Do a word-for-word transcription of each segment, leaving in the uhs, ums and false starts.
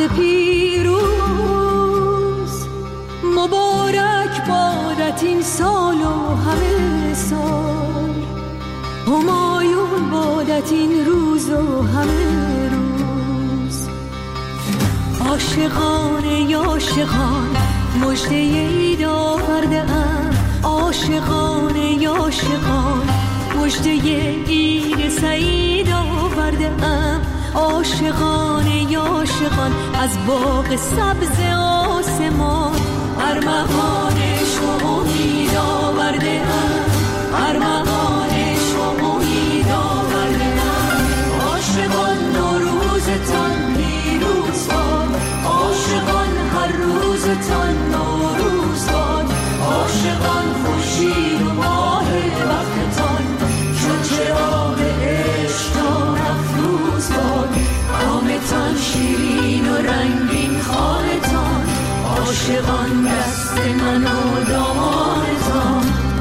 عهد پیروز مبارک بادت این سال و همه سال، همایون بادت این روز و همه روز. عاشقان عاشقان مژده عید آورده ام، عاشقان عاشقان مژده عید سعید آورده ام. عاشقان عاشقان از باغ سبز آسمان، ارمغانش و امید آورده ام، ارمغانش و امید آورده ام. عاشقان نوروزتان پیروز باد، عاشقان هر روزتان نوروز باد. عاشقان خورشید و ماه وقتتان چون چراغ عشقتان افروز باد. کامتان شیرین و رنگین خانتان، عاشقان دست من و دامانتان.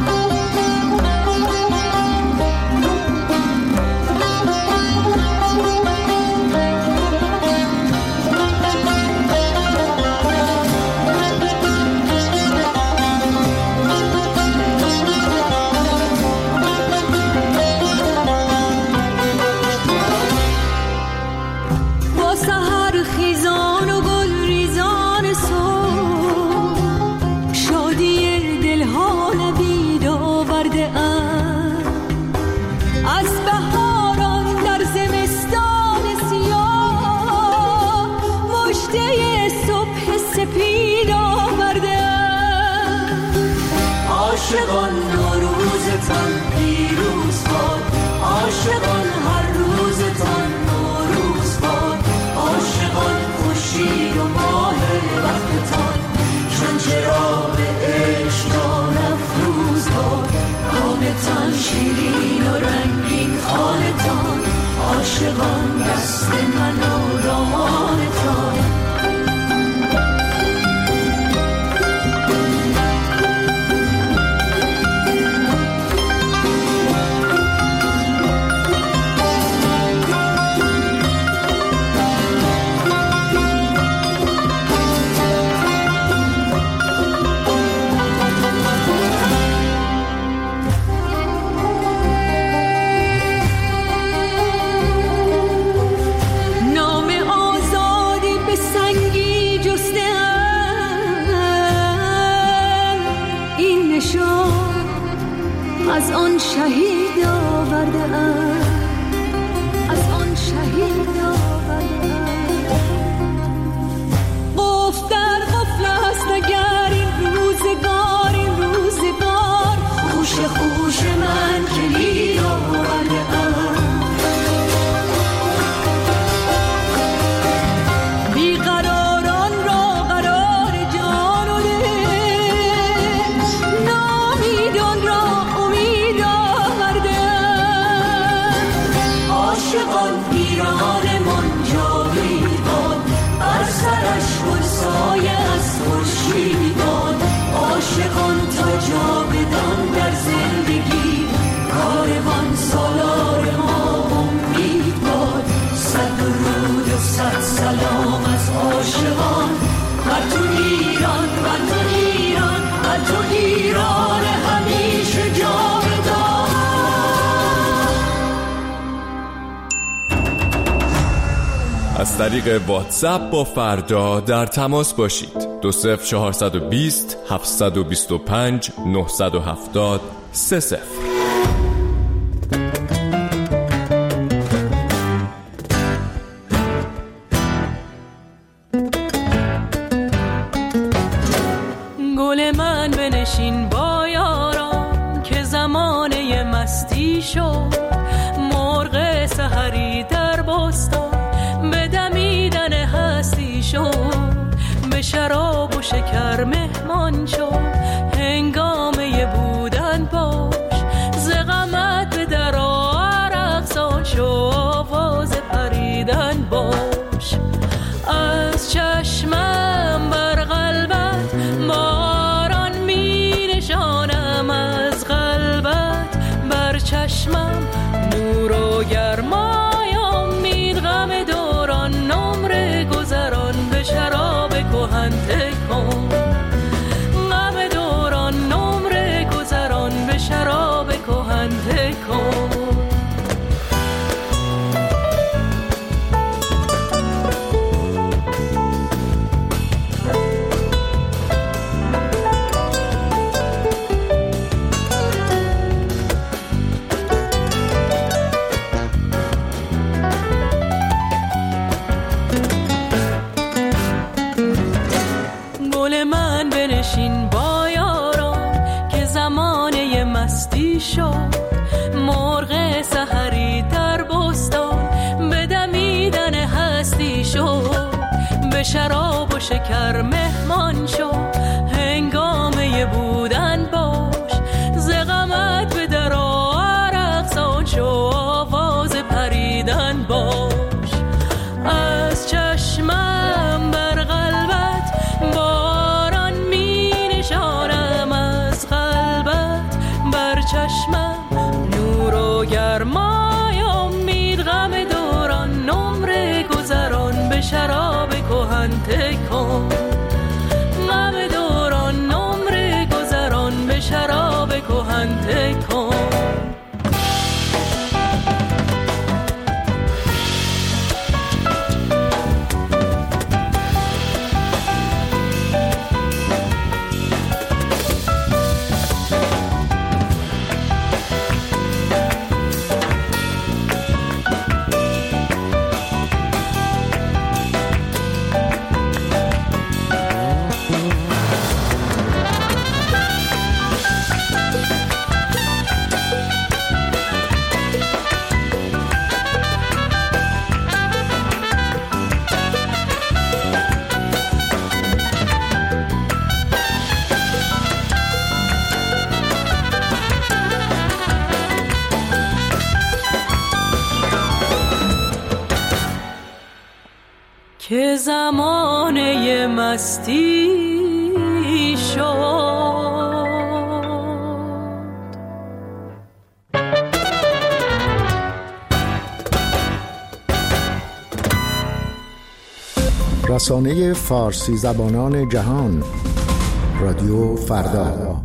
عاشقان نوروزتان پیروز باد، عاشقان هر روزتان نوروز باد. عاشقان خورشید و ماه وقتتان چون چراغ عشقتان افروز باد. کامتان شیرین و رنگین خانتان، عاشقان دست من و دامانتان. از آن شهید آورده ام، از آن شهید آورده ام. قفل در قفل است اگر این روزگار، این روزگار خوش خوش من کلید آورده ام. بیقراران را قرار جان و دل، نامیدان را ایرانمان جاوید باد، بر سرش گل سایه از خورشید باد. عاشقان تا جاودان در زندگی، کاروان سالار ما امید باد. صد درود و صد سلام از عاشقان، بر تو ایران، بر تو ایران، بر تو ایران همیشه جاودان. از طریق واتساپ با فردا در تماس باشید. دو صفر چهارصد و بیست هفتصد و بیست و پنج نهصد و هفتاد سه صفر. گل من بنشین با یاران که زمانه مستی شد. مرغ سحری در بستان به دمیدن هستی شد. به شراب و شکر مهمان شو، هنگامه بودن باش. ز غمت به در عرق سان شو، آواز پریدن باش. از چشمم بر قلبت باران می نشانم، از قلبت بر چشمم نور و گرمای امید. غم دوران نمره گذران به کهنه کن. گل من بنشین با یاران که زمانه مستی شد، مرغ سحری در بستان به دمیدن هستی شد، به شراب و شکر مهمان شو، هنگامه بودن باش، ز غمت به در عرق سان شو، آواز پریدن باش. از چشمم بر قلبت باران می نشانم، از قلبت بر چشمم نور و گرمای امید، غم دوران نمره گذران به شراب کهن تکن، غم دوران نمره گذران به شراب کهن تکن. که زمانه مستی شد. رسانه فارسی زبانان جهان، رادیو فردا.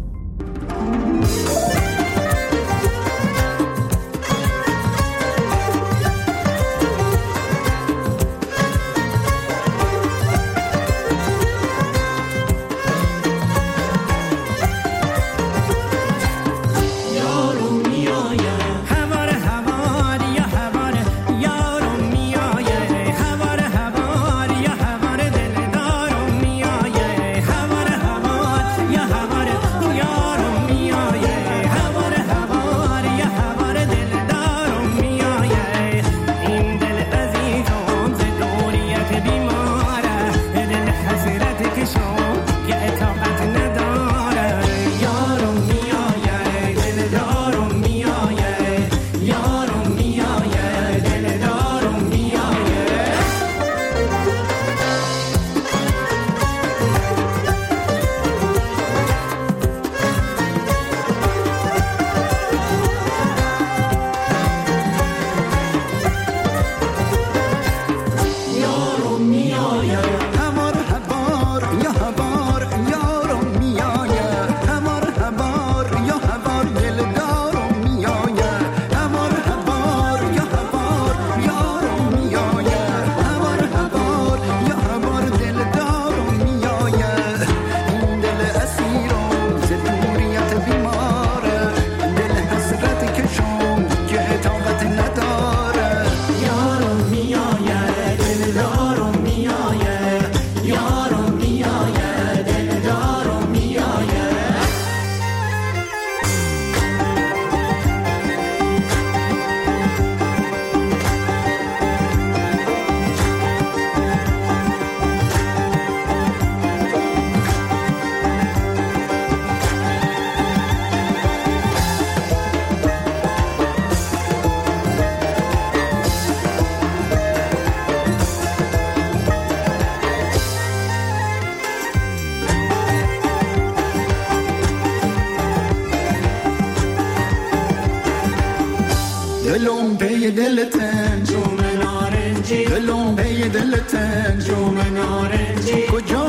دلم پی دلتن جوم نارنجی، دلم پی دلتن جوم نارنجی، کجا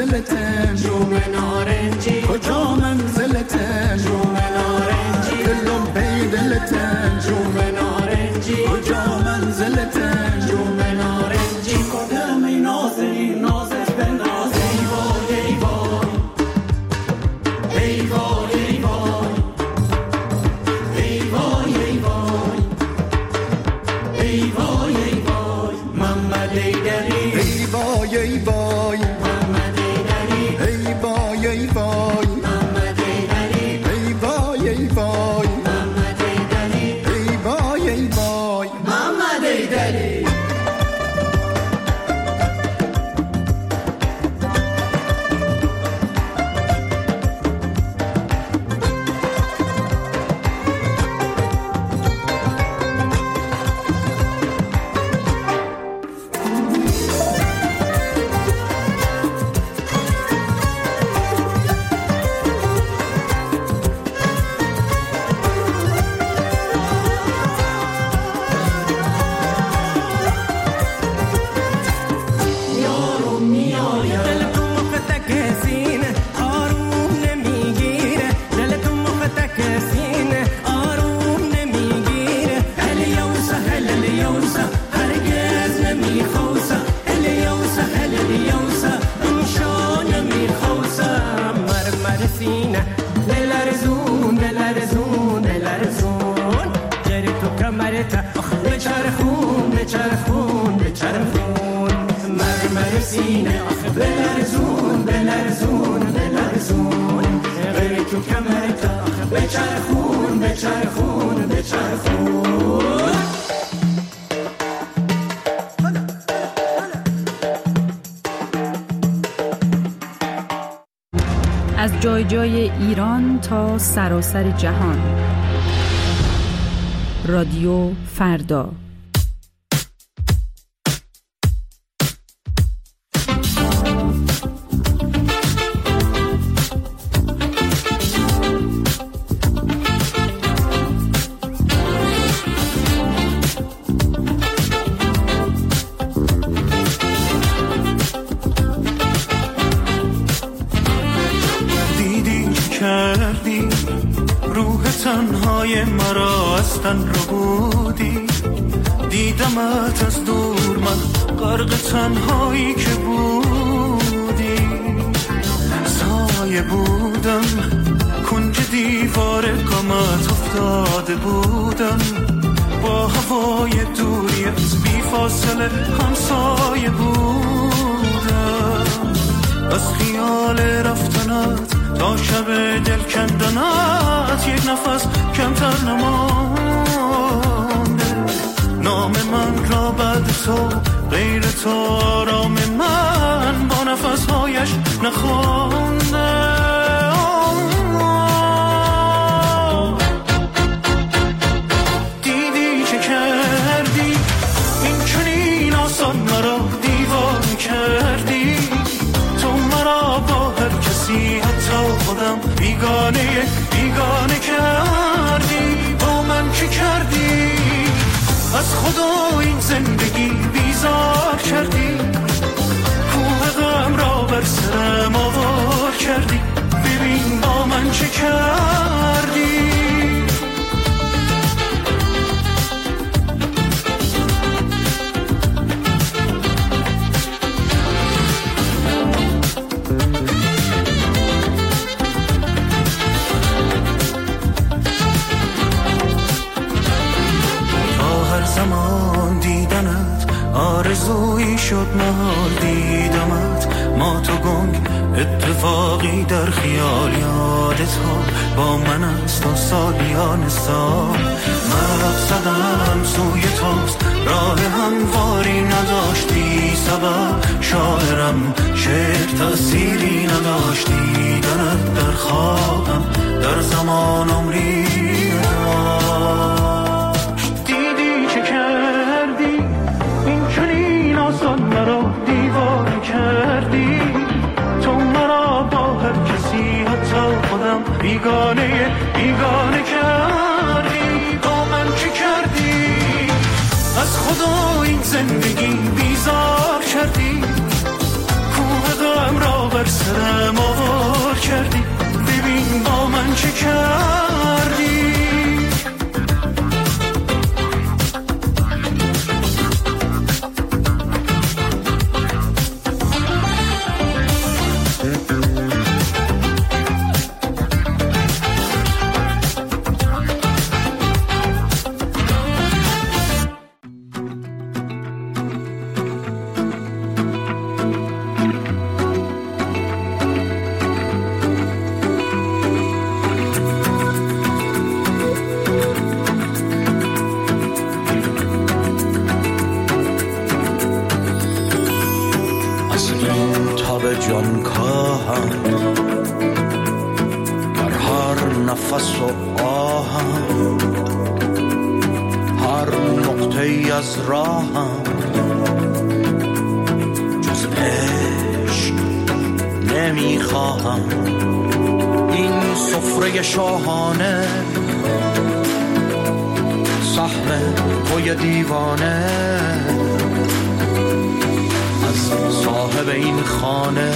منزلتن جوم نارنجی، کجا منزلتن جوم نارنجی، دلم دلم پی دلتن جوم نارنجی کجا منزلتن جوم نارنجی کدام ای نازنین نازت به ناز ای وای ای وای ای وای ای وای ای وای ای وای ای وای ای وای محمد ایدری ای وای ای وای محمد ایدری ای وای ای وای محمد ایدری ای وای ای وای محمد ایدری ای وای ای وای محمد ایدری. از جای جای ایران تا سراسر جهان. رادیو فردا. تنهای مرا از تن رو بودی، دیدمت از دور من غرق تنهایی که بودی، سایه بودم کنج دیوار غمت افتاده بودم، با هوای دوریت بی فاصله همسایه بودم، از خیال رفتنت تا شب دل کندنت یک نفس کمتر نمانده، نام من را بعد تو غیر تو آرام من با نفسهایش نخوانده. دیدی چه کردی این چنین آسان مرا دیوانه کردی، تو مرا با هر کسی حتی خودم بیگانه بیگانه کردی، با من چی کردی از خدا این زندگی بیزار کردی، کوه غم را بر سرم آوار کردی، ببین با من چه کردی. زمان دیدنت آرزویی شد محال، دیدمت ما تو گنگ اتفاقی در خیال، یادت ها با من است تا سالیان سال، مقصدم سوی توست راه همواری نداشتی، سبب شاعرم شعر تأثیری نداشتی، دیدنت در خوابم در زمان عمری آسان مرا دیوانه کردی، تو مرا با هر کسی حتی خودم بیگانه بیگانه کردی، با من چی کردی از خدا این زندگی بیزار کردی، کوه غم را بر سرم آوار کردی، ببین با من چی کردی. راهم، هر نقطه ای از راهم جز عشق نمیخواهم. این سفره شاهانه سهم توی دیوانه، از صاحب این خانه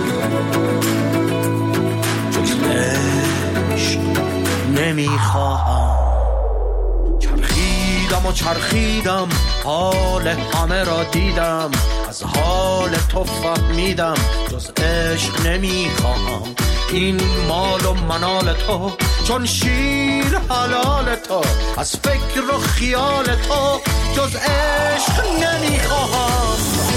جز عشق نمیخواهم. چرخیدم و چرخیدم حال همه را دیدم، از حال تو فهمیدم جز عشق نمیخواهم. این مال و منال تو چون شیر حلال تو، از فکر و خیال تو جز عشق نمیخواهم.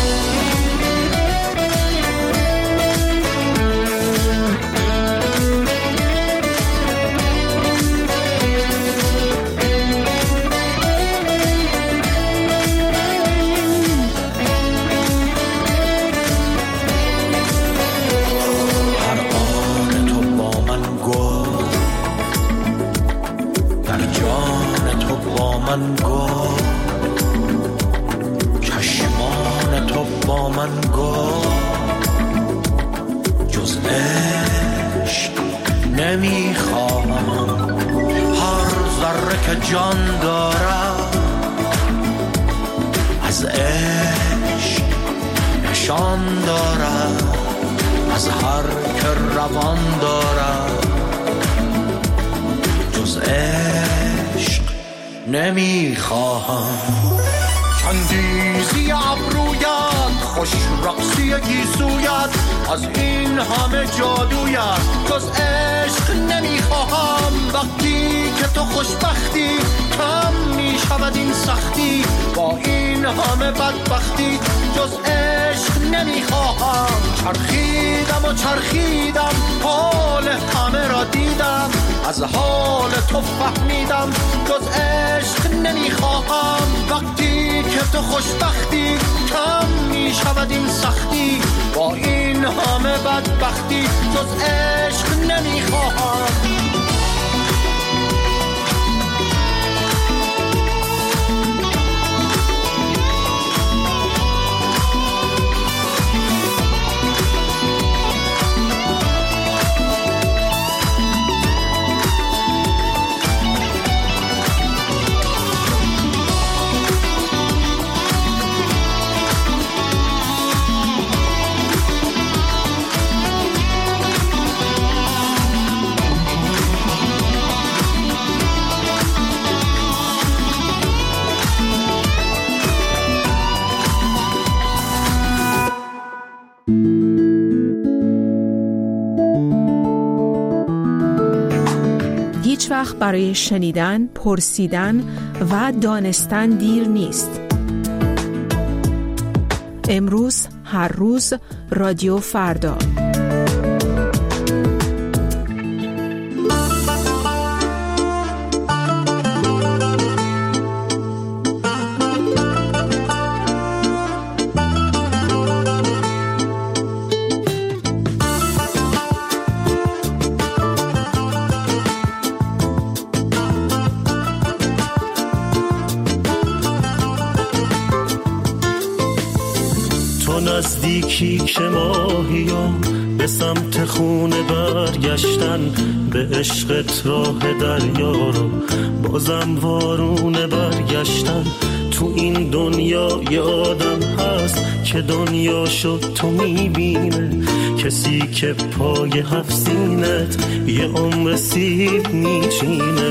من گفت چشمان تو با من گفت جز عشق نمیخواهم. هر ذره که جان دارد از عشق نشان دارد، از هر که روان دارد جز عشق نمیخواهم. چندیزی ابرویت، خوش رقصی گیسویت، از این همه جادویت جز عشق نمیخواهم. وقتی که تو خوشبختی کم میشود این سختی، با این همه بدبختی جز عشق نمیخواهم. چرخیدم و چرخیدم حال همه را دیدم، از حال تو فهمیدم جز عشق نمیخواهم. وقتی که تو خوشبختی کم میشود این سختی، با این همه بدبختی جز عشق نمیخواهم. هیچ وقت برای شنیدن، پرسیدن و دانستن دیر نیست. امروز، هر روز، رادیو فردا. نزدیکی که ماهیان به سمت خونه برگشتن، به عشقت راه دریا رو بازم وارونه برگشتن. تو این دنیا یه آدم هست که دنیا شد تو میبینه، کسی که پای هفت سینت یه عمر سیب میچینه.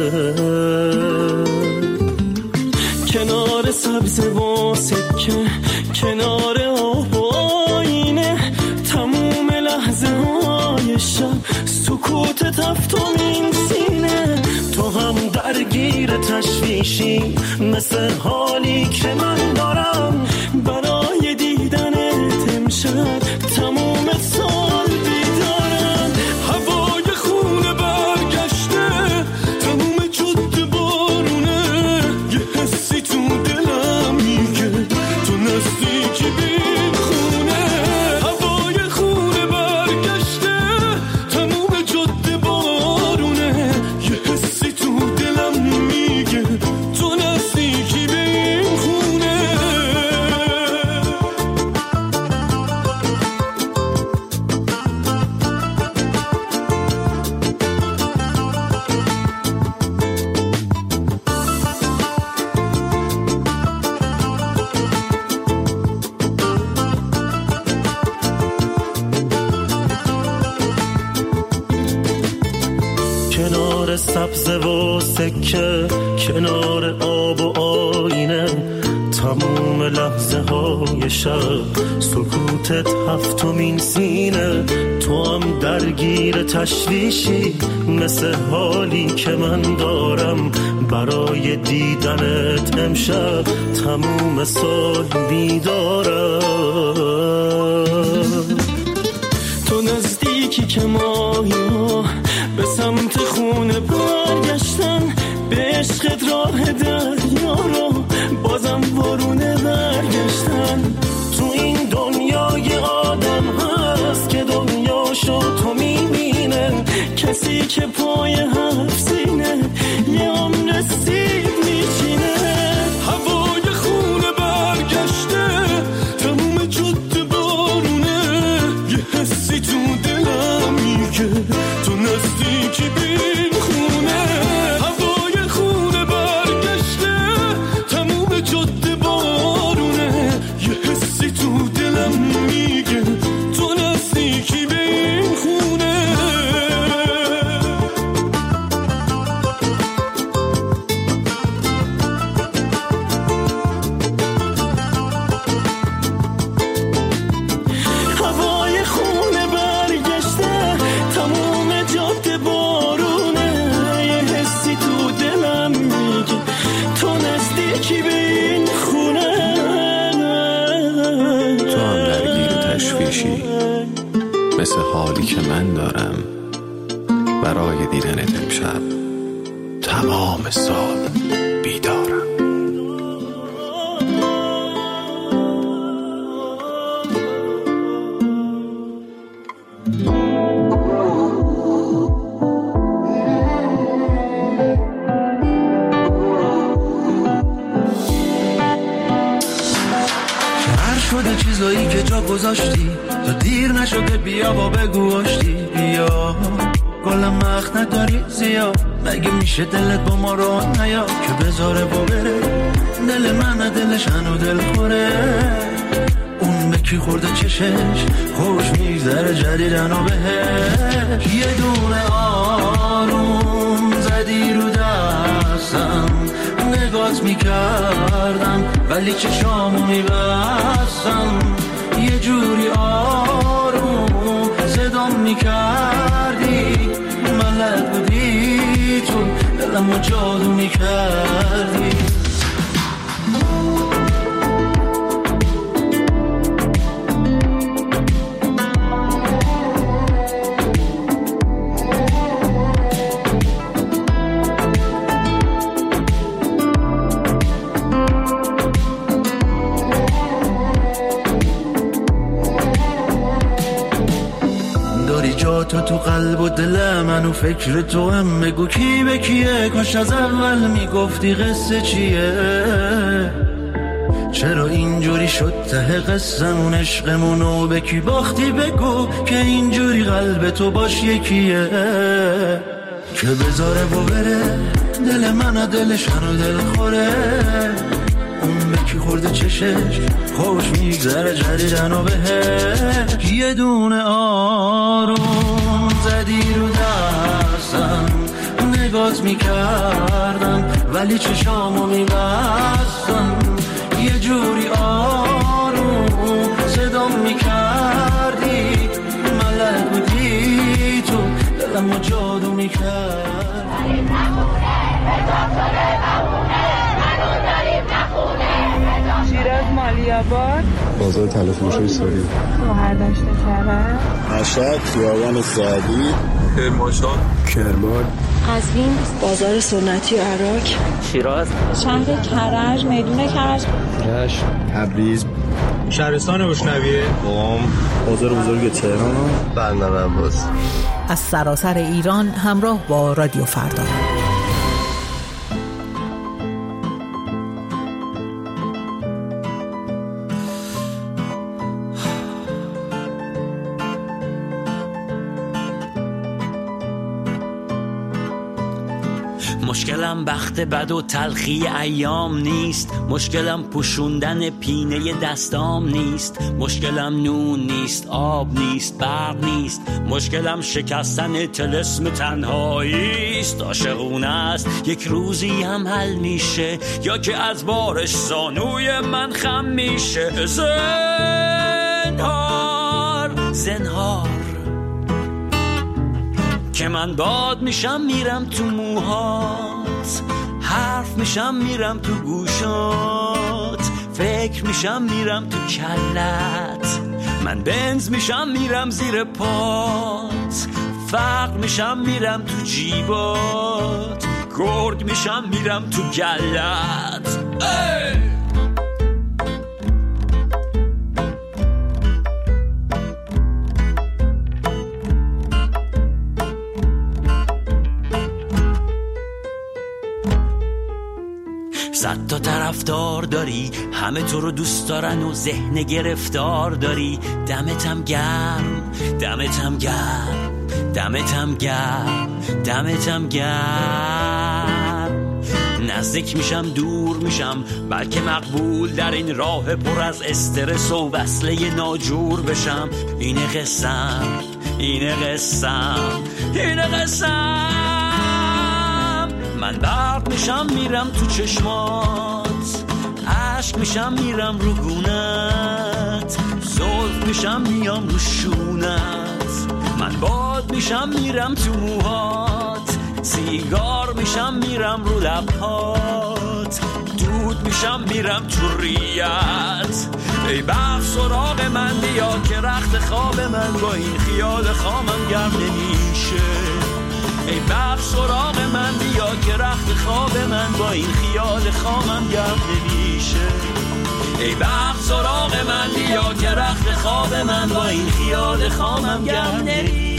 کنار سبز و سکه، کنار آب و آینه، تموم لحظه های شب سکوت تفتم این سینه. تو هم درگیر تشویشی مثل حالی که من دارم، برای دیدنت امشب تموم سال بیدارم. هوای خونه برگشته، تموم جاده بارونه، یه حسی تو دلم میگه تو نزدیکی بین خونه. هوای خونه برگشته، تموم جاده بارونه، یه حسی تو میشه کنار آب و آینه، تموم لحظه های شب سکوتت هفتمین سینه. تو هم درگیر تشویشی مثل حالی که من دارم برای دیدنت امشب تموم سال بیدارم. تو نزدیکی که ماهی ها به سمت خونه برگشتن، به عشقت راه دریا رو بازم بارونه برگشتن. تو این دنیای آدم هست که دنیاشو تو میبینه، کسی که پای هفت سینه یه عمر سیب میچینه. هوای خونه برگشته تموم جاده بارونه، یه حسی تو دلم میگه تو نزدیکی بین خونه. هوای خونه برگشته تموم جاده بارونه، یه حسی تو دلم میگه تو نزدیکی بین خونه. هوای خونه برگشته تموم جاده بارونه، یه حسی تو دلم میگه تو نزدیکی به این خونه. تو هم درگیر تشویشی مثل حالی که من دارم برای دیدنت امشب تمام سال بیدارم. هر شده چیزایی که جا گذاشتی تا دیر نشده، بیا و بگو آشتی. بیا گلم وقت نداری زیاد، مگه میشه دلت با ما رو نیا که بذاره با بره. دل من دلش هنو دل خوره، اون به کی خورده چشش خوش میگذره جدیدن و بهش. یه دونه آروم زدی رو دستم، نگات میکردم ولی چشامو میبستم. یه جوری آروم صدام میکردی، ملک بودی تو دلمو جادو میکردی. تو تو قلب و دل من و فکر تو هم، بگو کی به کیه، کاش از اول میگفتی قصه چیه. چرا اینجوری شد ته قصمون عشقمونو به کی باختی، بگو که اینجوری قلب تو باش یکیه که بذاره و بره. دل من دلش هنو دل خوره، اون به کی خورده چشش خوش میگذره جدیدن و بهش. یه دونه آروم زدی رو دستم، نگات میکردم ولی چشامو میبستم. یه جوری آروم صدام میکردی، ملک بودی تو دلمو جادو میکردی. شیراز مالیاباد، بازار تلفروشی سوری، گوهر داشته کرد، مشهد خیابان سعدی، کرمانشاه، کرمان، قزوین، بازار سنتی عراق، شیراز، شهر کرج، میدون کرج، رشت، تبریز، شهرستان روشنویه، قم، بازار بزرگ تهران، بندر عباس. از سراسر ایران همراه با رادیو فردا. مشکل مشکلم بخت بد و تلخی ایام نیست، مشکلم پوشوندن پینه دستام نیست، مشکلم نون نیست، آب نیست، برق نیست، مشکلم شکستن طلسم تنهایی است. عاشقونه است یک روزی هم حل میشه، یا که از بارش زانوی من خم میشه. زنهار زنهار که من باد میشم میرم تو موهات، حرف میشم میرم تو گوشات، فکر میشم میرم تو کلت، من بنز میشم میرم زیر پات، فقر میشم میرم تو جیبات، گرگ میشم میرم تو گلت. ای! صد تا طرفدار داری، همه تو رو دوست دارن و ذهن گرفتار داری. دمتم گرم، دمتم گرم، دمتم گرم، دمتم گرم. نزدیک میشم دور میشم، بلکه مقبول در این راه پر از استرس و وصله ناجور بشم. اینه قسم، اینه قسم، اینه قسم. من برق میشم میرم تو چشمات، عشق میشم میرم رو گونت، زلف میشم میام رو شونت، من باد میشم میرم تو موهات، سیگار میشم میرم رو لبهات، دود میشم میرم تو ریت. ای بخت سراغ من بیا که رخت خواب من با این خیال خامم گرم نمیشه. ای بخت سراغ من بیا که رخت خواب من با این خیال خامم گرم نمیشه. ای بخت سراغ من بیا که رخت خواب من با این خیال خامم گرم نمیشه.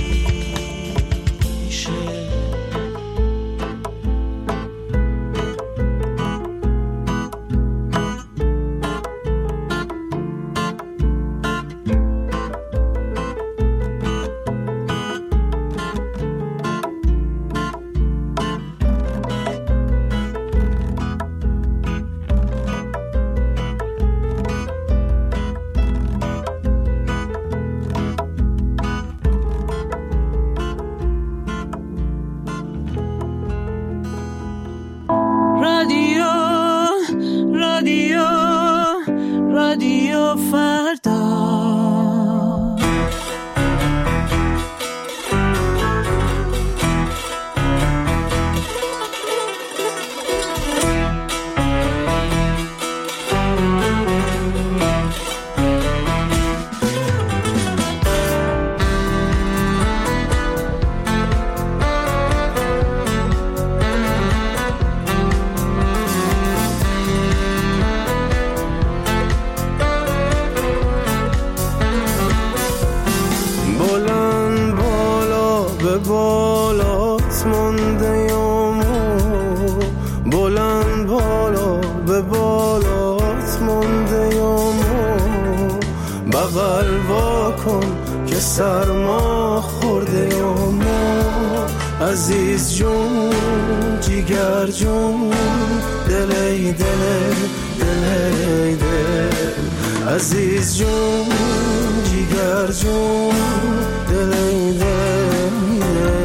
سرما خورده ما عزیز جون جیگر جون دلی دل دلی دل عزیز جون جیگر جون دلی دل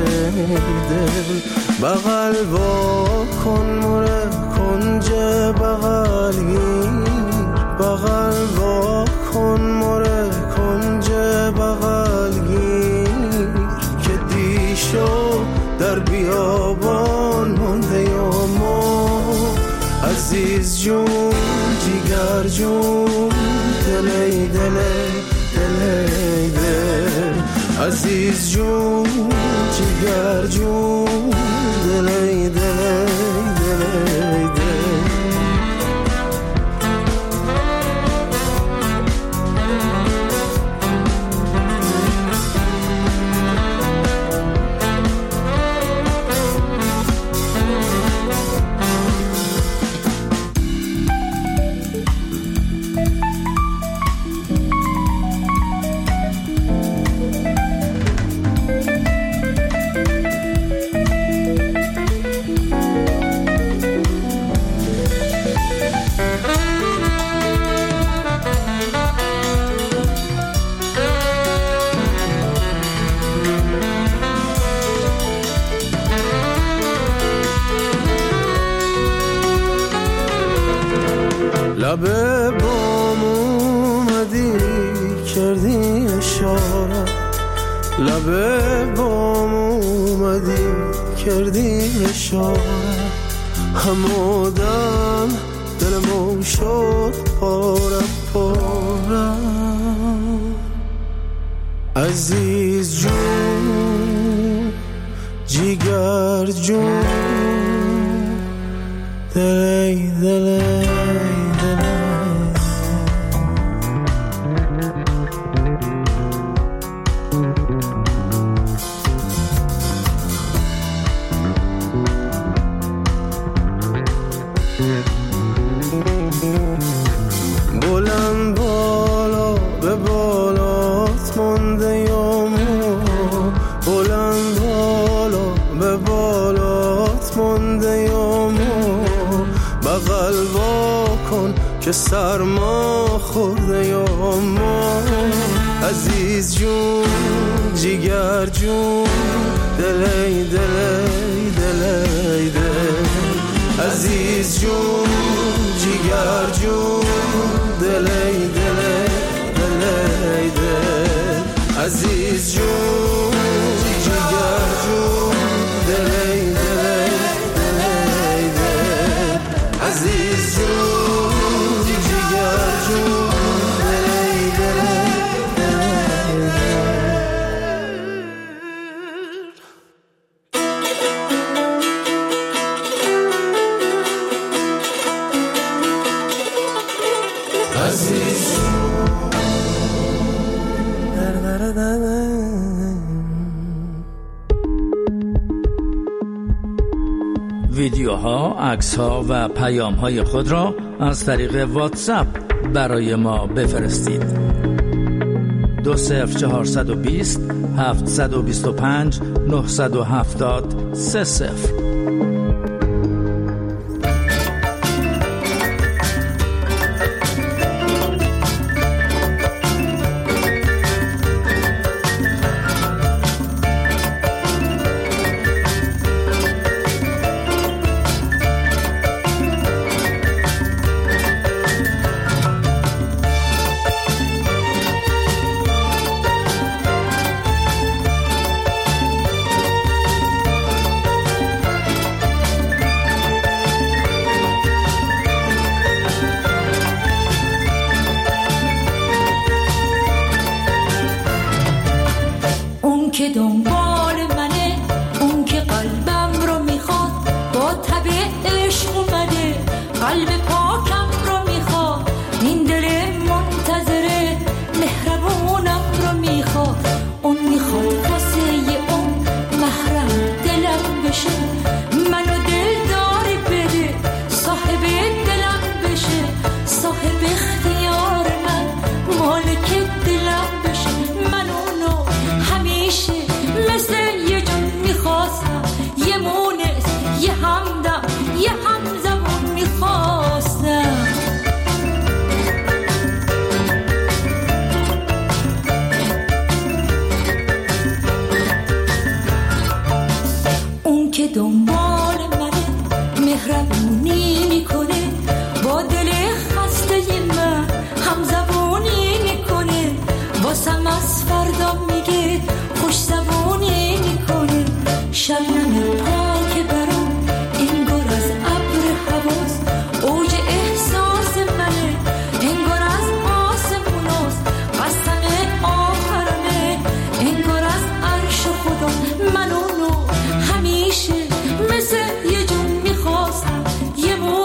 دل بغل با کن مره کنج بغل گیر بغل با کن مره کنج بغل گیر که دیشو در بیابان مونده یا ما عزیز جون جیگر جون دلی دلی دلی دل عزیز جون جیگر جون دلی دلی دلی دل لب بام اومدی کردی اشاره، لب بام اومدی کردی اشاره، همودم دلمو شد پاره پاره. عزیز جون جیگر جون دلی دلی دلی بلند بالا به بالات مانده یامو، بلند بالا به بالات مانده یامو، بغل وا کن که سرما خورده یامو. عزیز جون جیگر جون دلی دلی دلی دل، عزیز جون جیگر جون دلی دلی دلی دل، عزیز جون جیگر جون دلی دلی دلی دل، عزیز جون جیگر جون دلی دلی دلی عزیز ویدیوها، عکس‌ها و پیام‌های خود را از طریق واتساپ برای ما بفرستید. دو صفر چهارصد و بیست هفتصد و بیست و پنج نهصد و هفتاد سه صفر. که دنبال منه، اون که قلبم رو میخواد، با تب عشق اومده قلب پاکم رو میخواد، این دل منتظره مهربونم رو میخواد، اون میخواد واسه اون محرم دلم بشه، منو دلداری بده صاحب دلم بشه، صاحب اختیار من مالک دلم بشه، من اونو همیشه مثل یه جون میخواستم، یه مونس یه همدم یه همزمون میخواستم. اون که دنبال منه مهربونی میکنه، با دل خسته من همزبونی میکنه، واسم از فردا میگه خوش زبونی میکنه، شبنم پاک برام انگار از ابر حواس، اوج احساس منه انگار از آسموناست، قسم آخرمه انگار از عرش خدا، من اونو همیشه مثل یه جون میخواستم، یه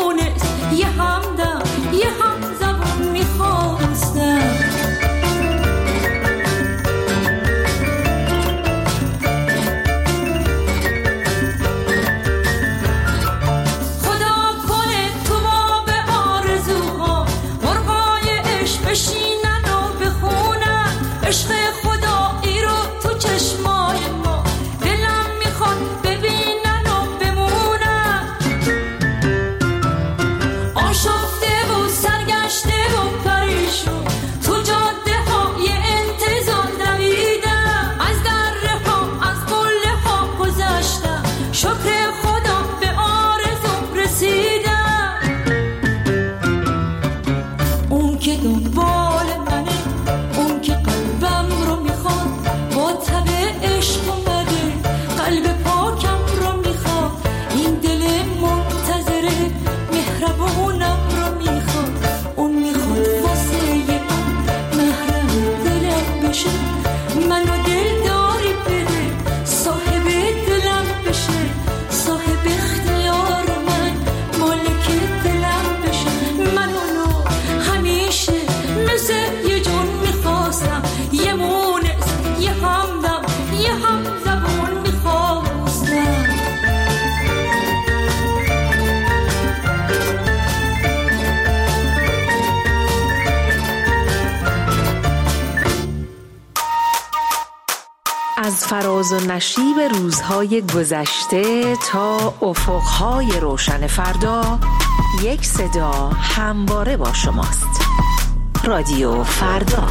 فراز و نشیب روزهای گذشته تا افقهای روشن فردا، یک صدا همواره با شماست. رادیو فردا.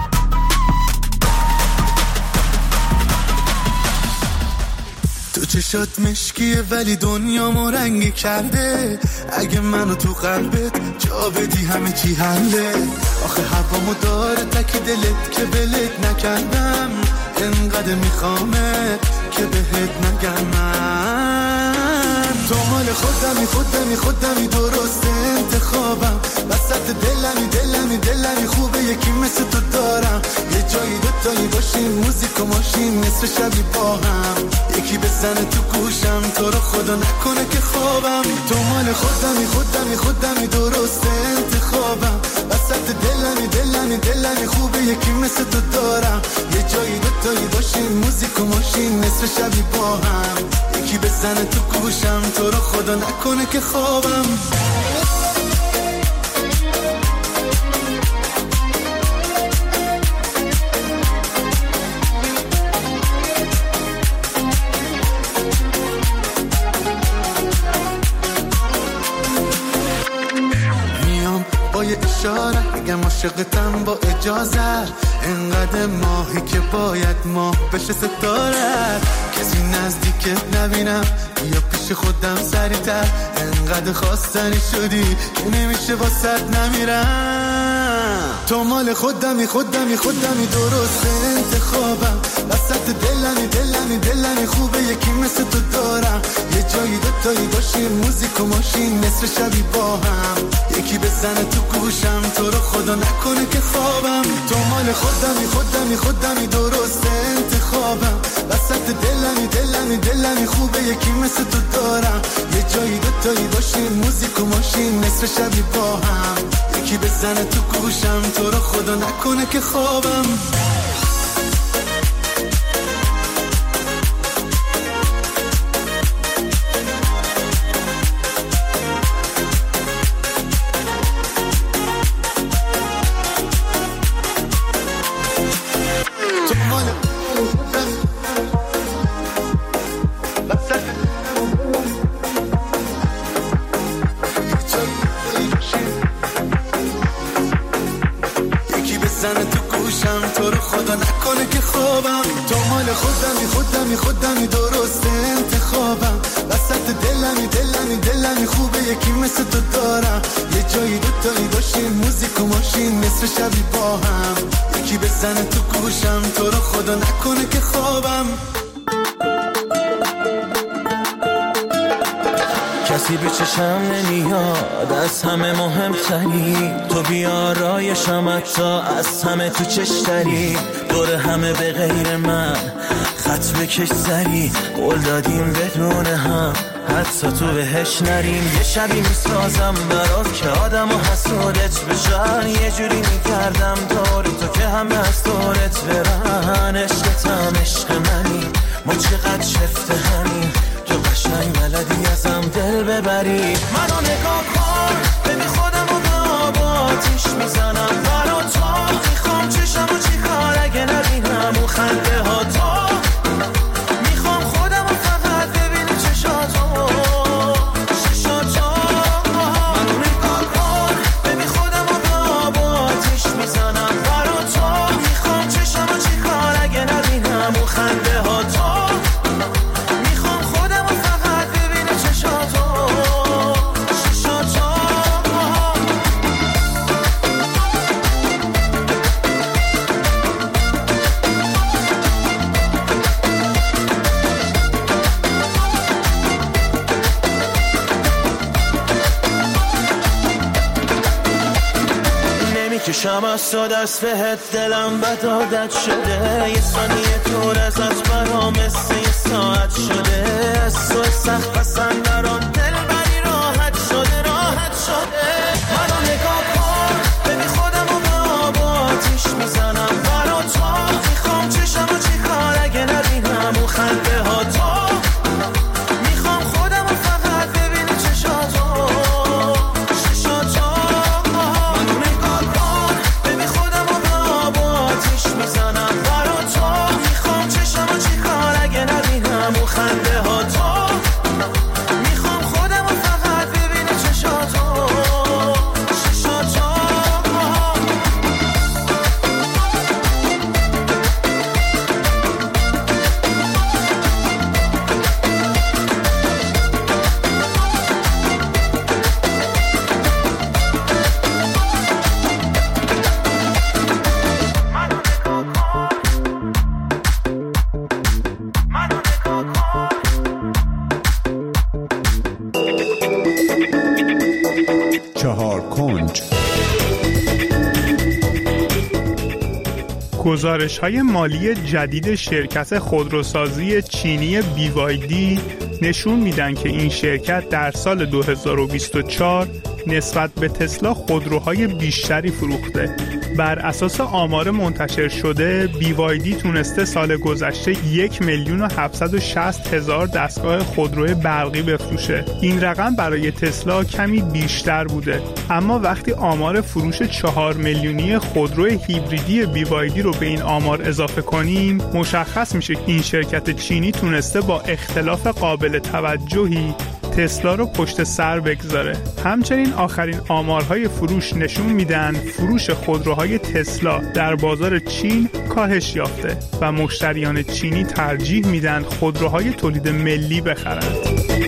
تو چشات مشکیه ولی دنیامو رنگی کرده. اگه منو تو قلبت جا بدی همه چی حله. آخه هوامو داره تک دلت که ولت نکردم. انقدر میخوامت که بهت نگم من. تو مال خودمی خودمی خودمی درست انتخابم. وسط دلمی دلمی دلمی خوبه یکی مثل تو دارم. یه جایی دوتایی باشیم موزیک و ماشین نصف شبی با هم. یکی بزنه تو گوشم تو رو خدا نکنه که خوابم. تو مال خودمی خودمی خودمی درست انتخابم. وسط دلمی دلمی دلمی خوبه یکی مثل تو دارم. یه جایی دوتایی باشیم موزیک و ماشین نصف شبی با هم. یکی بزنه تو گوشم تو رو خدا نکنه که خوابم. یه اشاره بگم عاشقتم با اجازه. انقدر ماهی که باید ماه بشه ستاره. کسی نزدیکت نبینم یا پیش خودم سریعتر. انقدر خواستنی شدی که نمیشه واسط نمیرم. تو مال خودمی خودمی خودمی درست انتخابم. وسط دلمی دلمی دلمی خوبه یکی مثل تو دارم. یه جایی دوتایی باشیم موزیک و ماشین نصف شبی با هم. یکی بزنه تو گوشم تو رو خدا نکنه که خوابم. تو مال خودمی خودمی خودمی درست انتخابم. وسط دلمی دلمی دلمی خوبه یکی مثل تو دارم. یه جایی دوتایی باشیم موزیک و ماشین نصف شبی با هم. یکی بزنه تو گوشم تو رو خدا نکنه که خوابم. تو رو خدا نکنه که خوابم. تو مال خودمی خودمی خودمی درست انتخابم. وسط دلمی دلمی دلمی خوبه یکی مثل تو دارم. یه جایی دوتایی باشیم موزیک و ماشین نصف شبی با هم. یکی بزنه تو گوشم تو رو خدا نکنه که خوابم. کسی به چشم نمیاد از همه مهمتری. تو بیارایشم حتی از همه تو چشتری. دور همه به غیر من خط بکش سری. قول دادیم بدون هم حتی تو بهش نریم. یه شبی میسازم برات که آدم و حسودت بشن. یه جوری میکردم دور تو که همه از دورت برن. عشقتم عشق منی ما چقدر شفته همین. تو قشنگ بلدی ازم دل ببری. منو نگاه کن ببین خودم رو به آب آتیش میزنم برا تو. میخوام چشم و چی کار اگه نبینم اون خنده ها. تو میخوام خودم رو فقط ببینی چشاتو چشاتو. منو نگاه کن ببین خودم رو به آب آتیش میزنم برا تو. میخوام چشم و چی کار اگه نبینم اون خنده ها. تو کشم از تو دست بهت دلم بد عادت شده. یه ثانیه دور ازت برام مثل یه ساعت شده. از تو سخت پسندران دل بری راحت شده راحت شده. منو نگاه کن ببین خودم رو به آب آتیش میزنم برا تو. میخوام چشم و چی کار اگه نبینم اون خنده ها. تو میخوام خودم رو فقط ببینی چشاتو چشاتو. منو نگاه کن ببین خودم رو به آب آتیش میزنم برا تو. میخوام چشم و چی کار چهار کنج. گزارش‌های مالی جدید شرکت خودروسازی چینی بی وای دی نشون میدن که این شرکت در سال دو هزار و بیست و چهار نسبت به تسلا خودروهای بیشتری فروخته. بر اساس آمار منتشر شده، بی وای دی تونسته سال گذشته یک میلیون و هفتصد و شصت هزار دستگاه خودروی برقی بفروشه. این رقم برای تسلا کمی بیشتر بوده، اما وقتی آمار فروش چهار میلیونی خودروی هیبریدی بی وای دی رو به این آمار اضافه کنیم، مشخص میشه که این شرکت چینی تونسته با اختلاف قابل توجهی تسلا رو پشت سر بگذاره. همچنین آخرین آمارهای فروش نشون میدن فروش خودروهای تسلا در بازار چین کاهش یافته و مشتریان چینی ترجیح میدن خودروهای تولید ملی بخرند.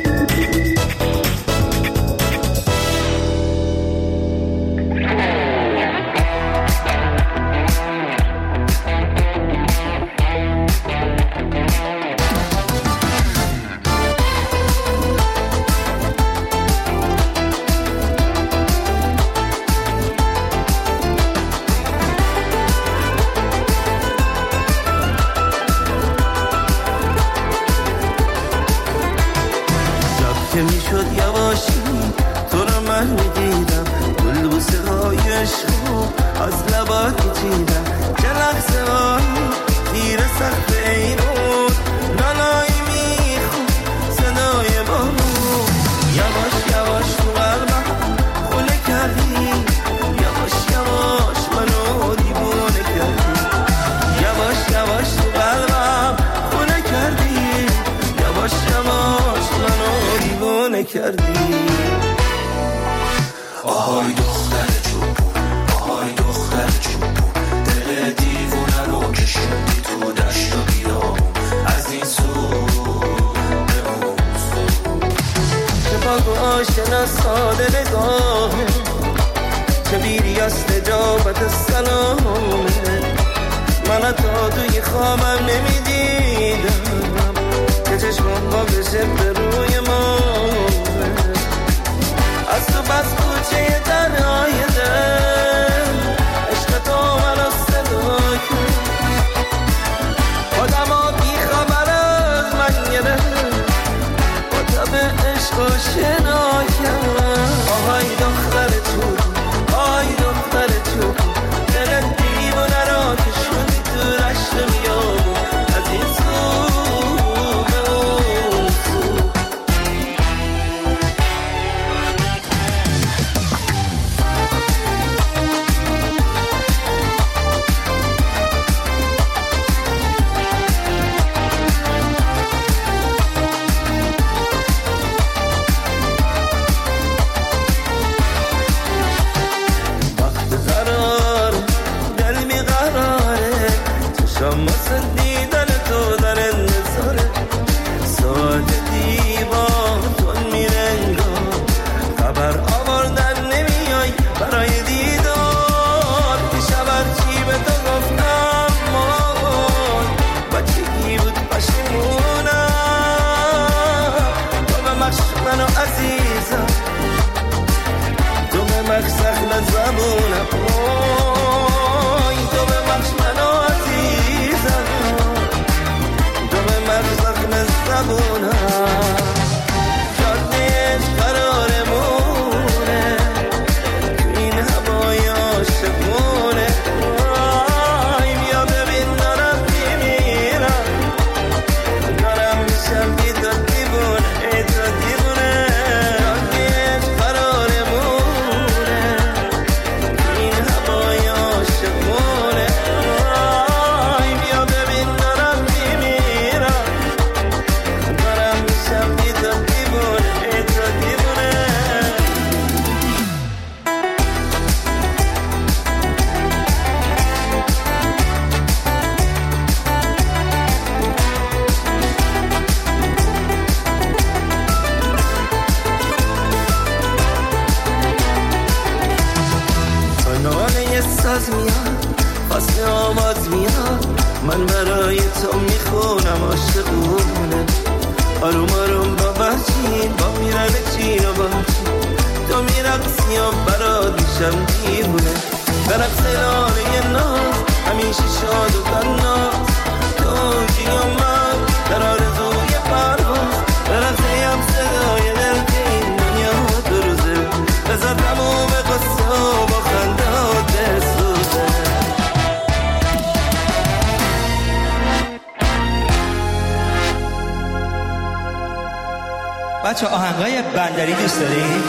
که میشد یواشی تو رو من میدیدم، گل بوسه های عشقو از لبات میچیدم، چه لحظه های تیر سخت ایرون نالایی میخون صدای بارون، یواش یواش تو قلبم خونه کردی، یواش یواش منو دیوونه کردی، یواش یواش تو قلبم خونه کردی، یواش یواش منو دیوونه کردی. آهای دختر چوبون، آهای دختر چوبون، دل دیوونه رو کشوندی تو دشت و بیابون، از این سو به اون سو، چه پاک و آشنا ساده نگاهه، چه بیری از نجابت سلامه، من تا توی خوابم نمیدیدم که چشمم با بشه به روی ما، از تو بس کوچه تنهای دل عشق تو منو صدا کرد، خودم ها بی خبر از من گرفت، با تب عشق و شنا کرد. آهای دختر تو، آهای دختر تو، دل دیوونه را کشوندی تو رشت میابون، از این سو به اون سو. ساز میاد، فصل آواز میاد، من برای تو میخونم عاشقونه، آروم آروم با بچین با میرن چین و بچین تو میرقصی دنیا برادیشم دیوونه برقص لانه ناز همیشه شاد و تناز تو جیا من در آرزوی پرواز برقصیم صدای دل که این دنیا دو روزه بذار تموم قصه با خندات بسوزه. بچه آهنگای بندری دوست دارید؟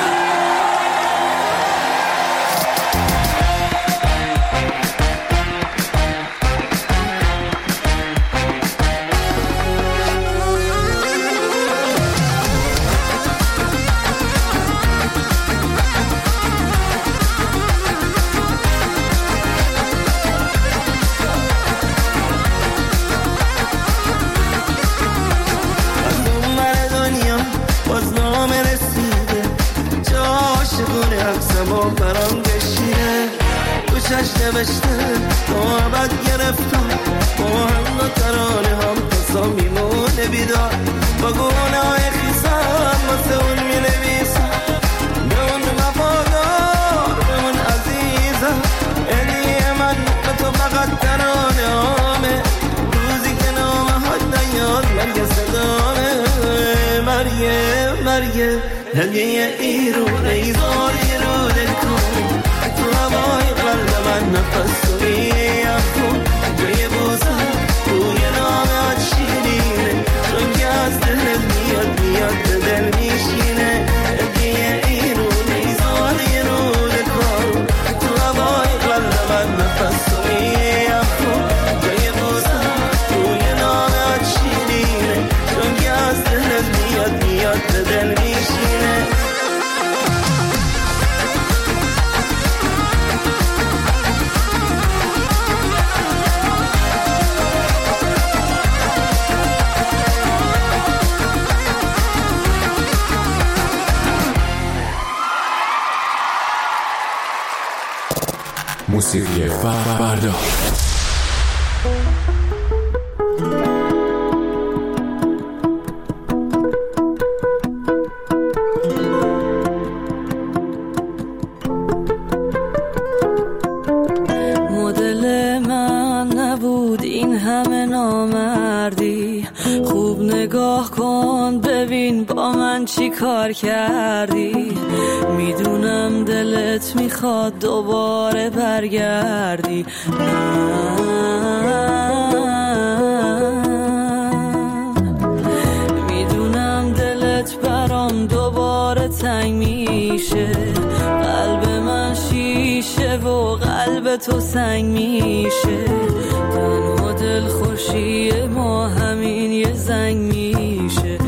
برام بشینه گوشش نوشته محبت گرفتم محمد و ترانه هم تسا میمونه بیدار با گونه های خیسم واسه اون می نویسم به اون وفادار به اون عزیزم هدیه من به تو فقط ترانه هامه روزی که نامه ها نیاد مرگ صدامه مرگه مرگه هدیه ایرونه ایزاری رو دکن تو هوای قلب من نفس و میه خون جای بوزم روی نامه شیرینه چون که از دل میاد میاد به دل میشینه هدیه ایرونه ایزاری رو دکن تو هوای قلب من نفس و میه خون جای بوزم روی نامه شیرینه چون که از دل میاد میاد به دل میشینه. موسیقی فردا مدل من نبود این همه نامردی خوب نگاه کن ببین با من چی کار کردی میدونم دلت میخواد دوباره برگردی میدونم دلت برام دوباره تنگ میشه قلب من شیشه و قلب تو سنگ میشه تنها دل خوشی ما همین یه زنگ میشه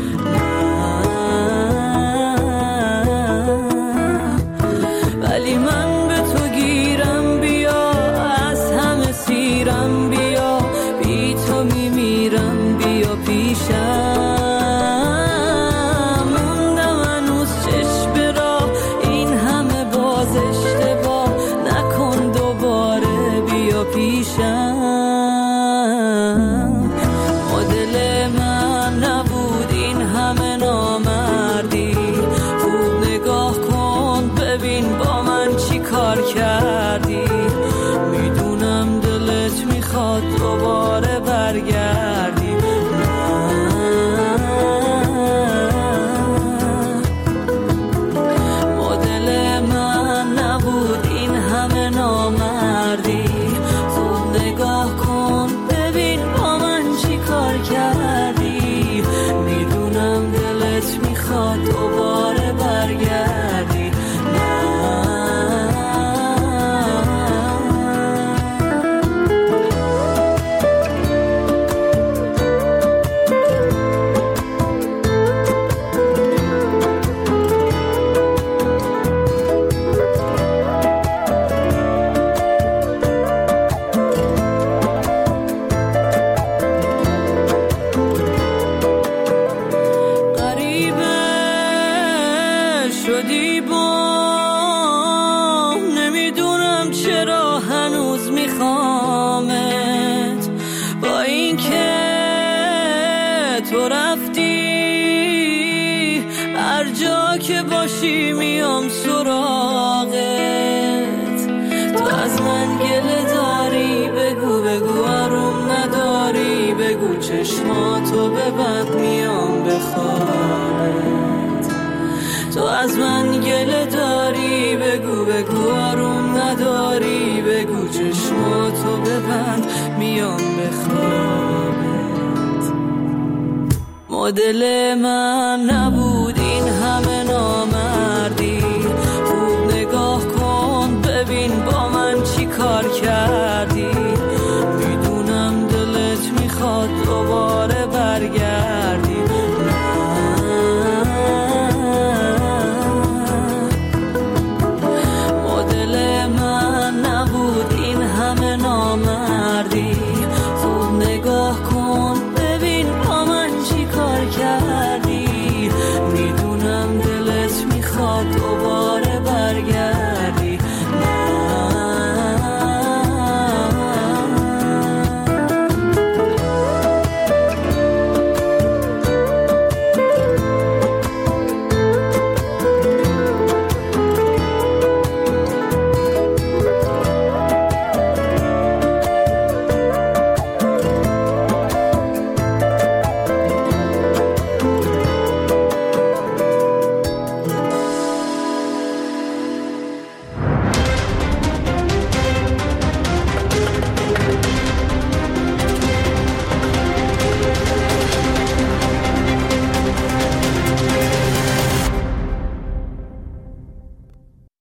ولی من به تو گیرم بیا از همه سیرم بیا بی تو میمیرم بیا پیشم موندم هنوز چشم را این همه باز اشتباه نکن دوباره بیا پیشم مدل من نبود این همه نامردی خوب نگاه کن ببین با من چی کار کردی میدونم دلت میخواد دوباره برگردی مدل من نبود این همه نامردی خوب نگاه کن ببین با من چی کار کردی میدونم دلت میخواد دوباره برگردی تو ببند میام به خوابت. تو از من گله داری بگو بگو آروم نداری بگو چشماتو ببند میام به خوابت. مدل من نبود